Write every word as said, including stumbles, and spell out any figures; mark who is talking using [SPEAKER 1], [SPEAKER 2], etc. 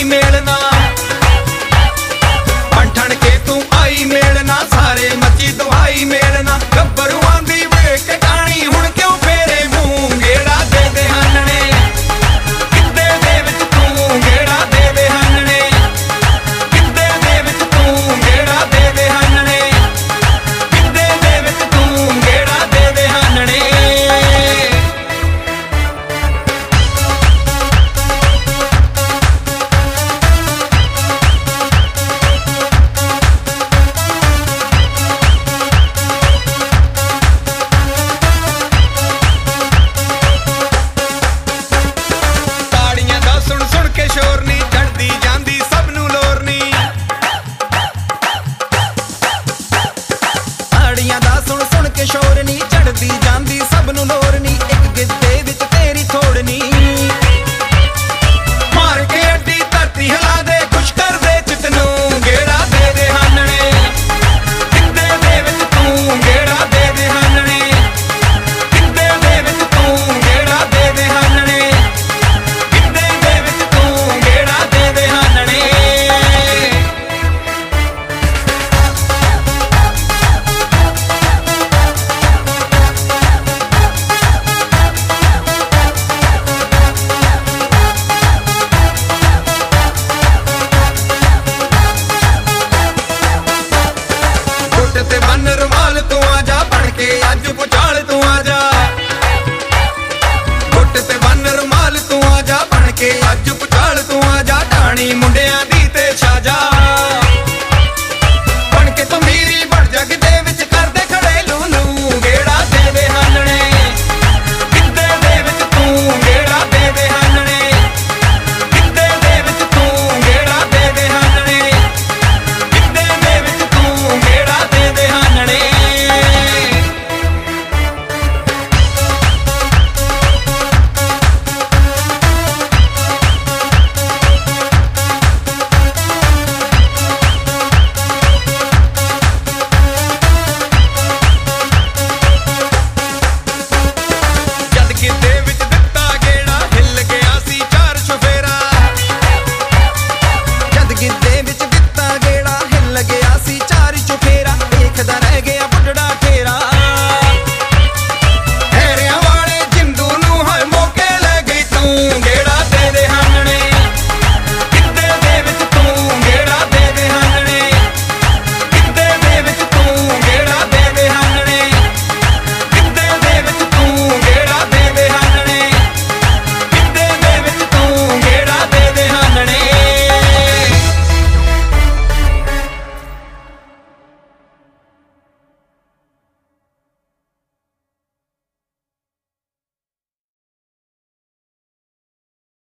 [SPEAKER 1] आई मेलना पंठन के तू आई मेलना सारे मची दुहाई मेलना गब्बरू आंदी वेख के टाणी हुण क्यों फेरे मूंह गेड़ा दे दे हानने किद्दे दे विच तू गेड़ा दे दे हानने किद्दे दे विच तू गेड़ा दे दे हानने किद्दे दे विच तू गेड़ा दे दे हानने शोर नी चढ़दी जांदी सब नू लोर नी एक गिद्दे विच तेरी थोड़ नी मार के अड्डी धरती हिला दे खुश कर दे चित नू गेड़ा दे दे हानने किद्दे दे विच तू गेड़ा दे दे हानने किद्दे दे विच तू गेड़ा दे दे हानने किद्दे दे विच तू गेड़ा दे दे हानने ते बन रुमाल तू आजा बन के अज भुचाल तू आजा घुट ते बन रुमाल तू आजा बन के अज भुचाल तू आजा टाणी मुंडे